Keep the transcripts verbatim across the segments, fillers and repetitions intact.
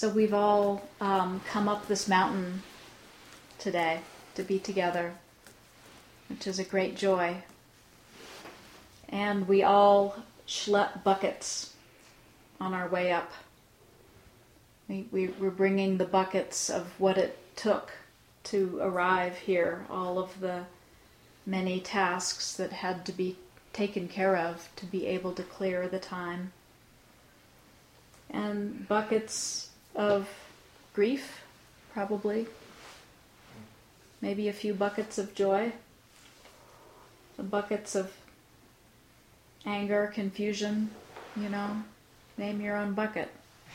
So we've all um, come up this mountain today to be together, which is a great joy. And we all schlepp buckets on our way up. We, we were bringing the buckets of what it took to arrive here, all of the many tasks that had to be taken care of to be able to clear the time. And buckets of grief, probably. Maybe a few buckets of joy. The buckets of anger, confusion, you know. Name your own bucket.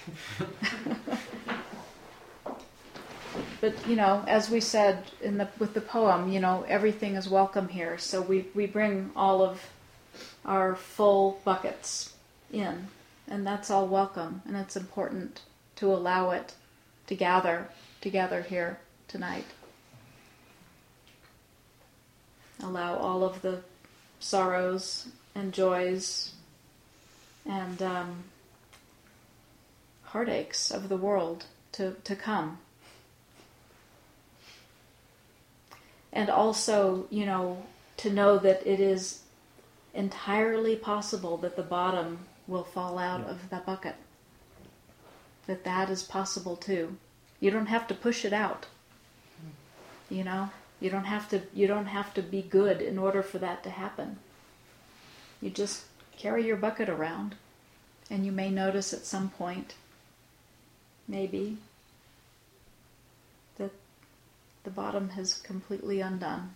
But, you know, as we said in the with the poem, you know, everything is welcome here. So we, we bring all of our full buckets in. And that's all welcome. And it's important to allow it to gather together here tonight. Allow all of the sorrows and joys and um, heartaches of the world to, to come. And also, you know, to know that it is entirely possible that the bottom will fall out yeah. of the bucket. That that is possible too. You don't have to push it out. You know, you don't have to. You don't have to be good in order for that to happen. You just carry your bucket around, and you may notice at some point, maybe, that the bottom has completely undone.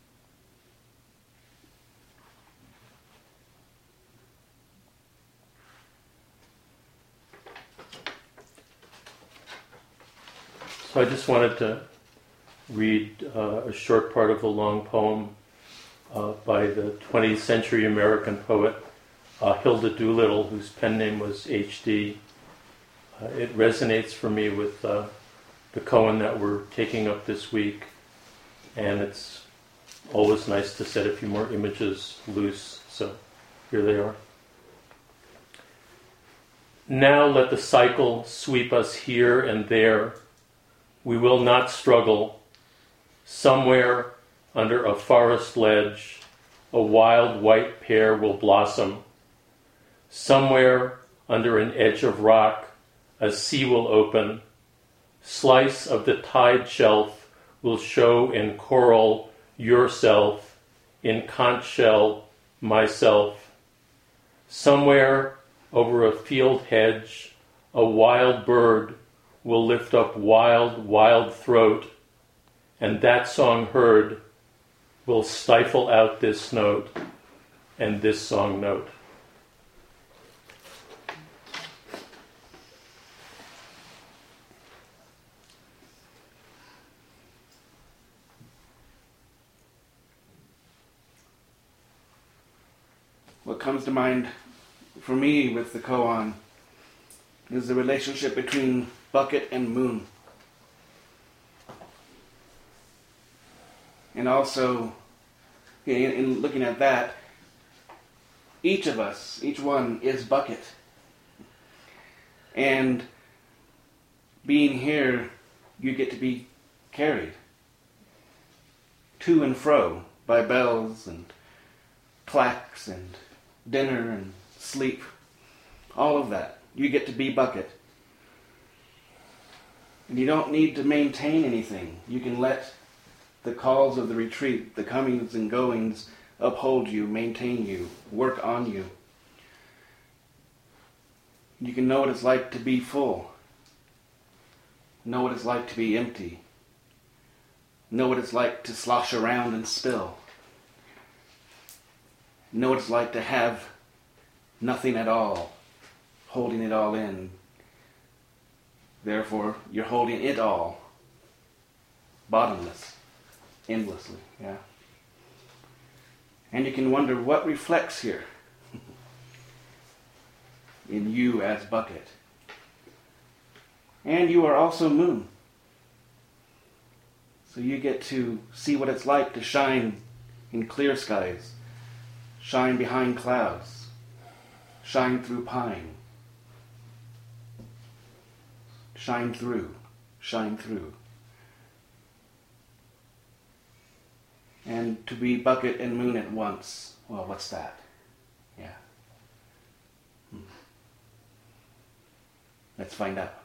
So I just wanted to read uh, a short part of a long poem uh, by the twentieth century American poet uh, Hilda Doolittle, whose pen name was H D. Uh, it resonates for me with uh, the koan that we're taking up this week, and it's always nice to set a few more images loose, so here they are. Now let the cycle sweep us here and there. We will not struggle. Somewhere under a forest ledge, a wild white pear will blossom. Somewhere under an edge of rock, a sea will open. Slice of the tide shelf will show in coral yourself, in conch shell myself. Somewhere over a field hedge, a wild bird will lift up wild, wild throat, and that song heard will stifle out this note and this song note. What comes to mind for me with the koan is the relationship between bucket and moon. And also, in, in looking at that, each of us, each one is bucket. And being here, you get to be carried to and fro by bells and clacks and dinner and sleep. All of that. You get to be bucket. And you don't need to maintain anything. You can let the calls of the retreat, the comings and goings, uphold you, maintain you, work on you. You can know what it's like to be full. Know what it's like to be empty. Know what it's like to slosh around and spill. Know what it's like to have nothing at all, holding it all in. Therefore, you're holding it all, bottomless, endlessly, yeah. And you can wonder what reflects here in you as bucket. And you are also moon. So you get to see what it's like to shine in clear skies, shine behind clouds, shine through pine. Shine through. Shine through. And to be bucket and moon at once, well, what's that? Yeah. Hmm. Let's find out.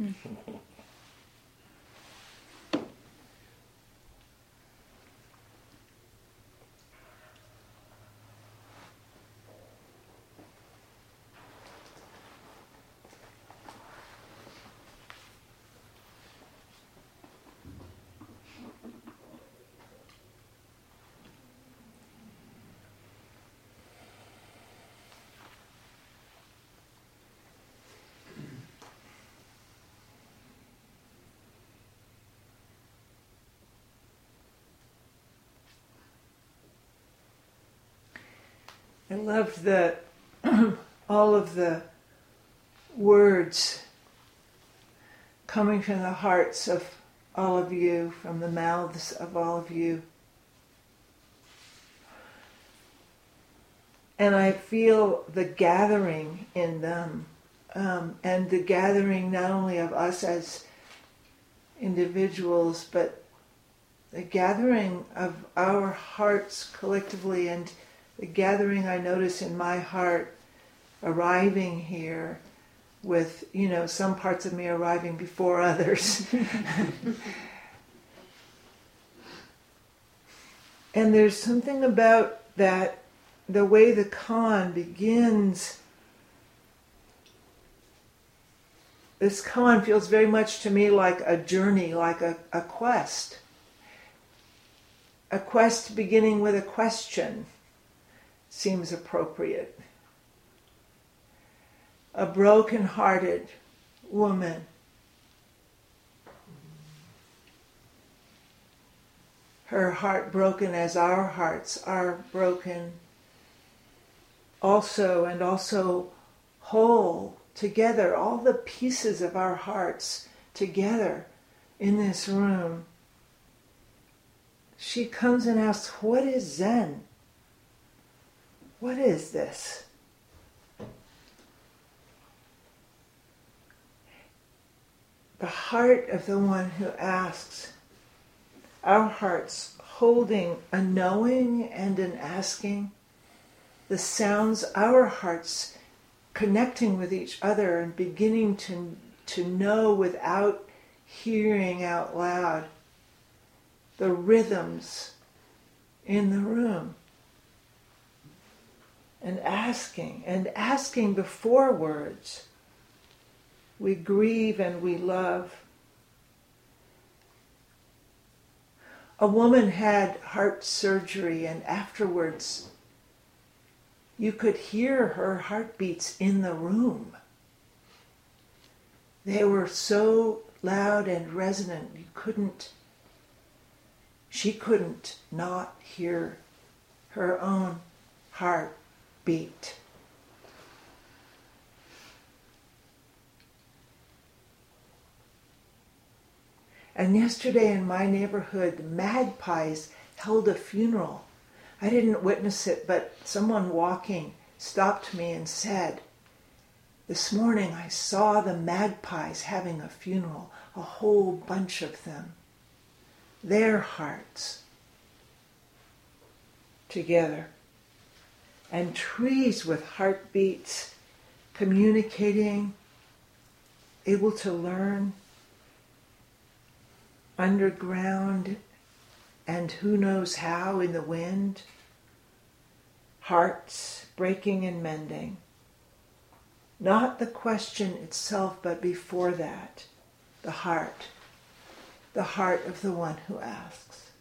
I loved the all of the words coming from the hearts of all of you, from the mouths of all of you. And I feel the gathering in them, um, and the gathering not only of us as individuals, but the gathering of our hearts collectively, and the gathering I notice in my heart arriving here with, you know, some parts of me arriving before others. And there's something about that, the way the koan begins. This koan feels very much to me like a journey, like a, a quest. A quest beginning with a question seems appropriate. A broken-hearted woman, her heart broken as our hearts are broken also, and also whole together, all the pieces of our hearts together in this room. She comes and asks, what is Zen? What is this? The heart of the one who asks, our hearts holding a knowing and an asking, the sounds, our hearts connecting with each other and beginning to, to know without hearing out loud, the rhythms in the room. And asking, and asking before words. We grieve and we love. A woman had heart surgery, and afterwards you could hear her heartbeats in the room. They were so loud and resonant, you couldn't, she couldn't not hear her own heart beat. And yesterday in my neighborhood, the magpies held a funeral. I didn't witness it, but someone walking stopped me and said, this morning I saw the magpies having a funeral, a whole bunch of them. Their hearts together. And trees with heartbeats, communicating, able to learn, underground, and who knows how in the wind, hearts breaking and mending. Not the question itself, but before that, the heart, the heart of the one who asks.